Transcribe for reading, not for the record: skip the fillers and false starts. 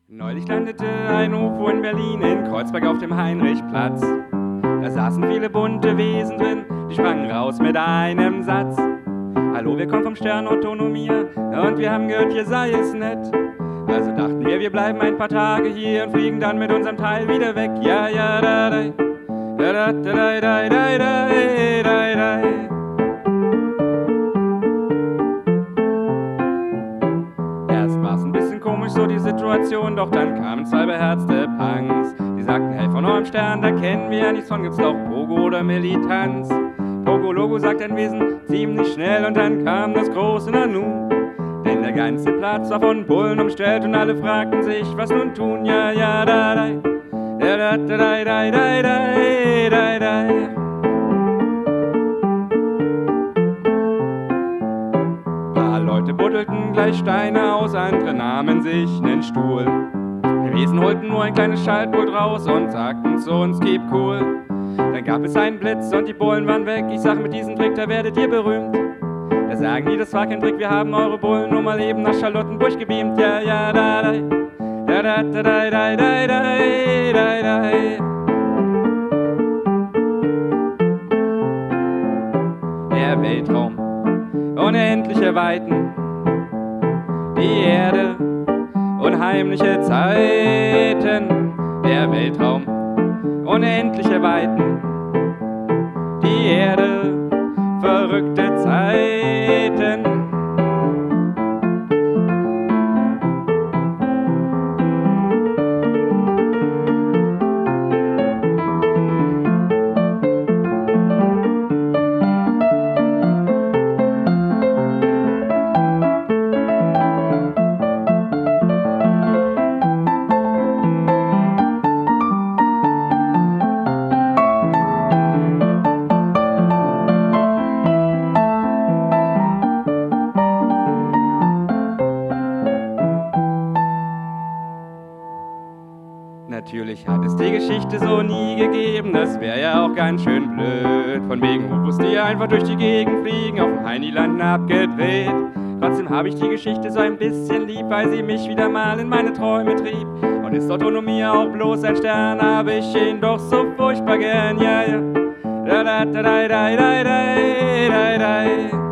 Neulich landete ein UFO in Berlin, in Kreuzberg auf dem Heinrichplatz. Da saßen viele bunte Wesen drin, die sprangen raus mit einem Satz. Hallo, wir kommen vom Stern Autonomia und wir haben gehört, hier sei es nett. Also dachten wir bleiben ein paar Tage hier und fliegen dann mit unserem Teil wieder weg. Ja, ja, da, da, da, da, da, da, da, da, da, da. Erst war's ein bisschen komisch, so die Situation, doch dann kamen zwei beherzte Punks. Die sagten, hey, von eurem Stern, da kennen wir ja nichts von, gibt's doch Pogo oder Militanz. Pogo-Logo, sagt ein Wesen, ziemlich schnell, und dann kam das große Nanu. Denn der ganze Platz war von Bullen umstellt und alle fragten sich, was nun tun, ja, ja, da, da, da, da, da, da, da, da, da, da. Paar Leute buddelten gleich Steine aus, andere nahmen sich nen Stuhl. Die Wesen holten nur ein kleines Schaltpult raus und sagten zu uns, keep cool. Dann gab es einen Blitz und die Bullen waren weg. Ich sag, mit diesem Trick, da werdet ihr berühmt. Da sagen die, das war kein Trick, wir haben eure Bullen nur mal eben nach Charlottenburg gebeamt. Ja, ja, da, da, da, da, da, da, da, da, da, da. Der Weltraum, unendliche Weiten, die Erde, unheimliche Zeiten. Der Weltraum, unendliche Weiten, die Erde, verrückte Zeiten. Natürlich hat es die Geschichte so nie gegeben, das wäre ja auch ganz schön blöd. Von wegen UFOs, die einfach durch die Gegend fliegen, auf dem Heini-Landen abgedreht. Trotzdem habe ich die Geschichte so ein bisschen lieb, weil sie mich wieder mal in meine Träume trieb. Und ist Autonomia auch bloß ein Stern, habe ich ihn doch so furchtbar gern, ja, ja. Da, da, da, da, da, da, da, da, da.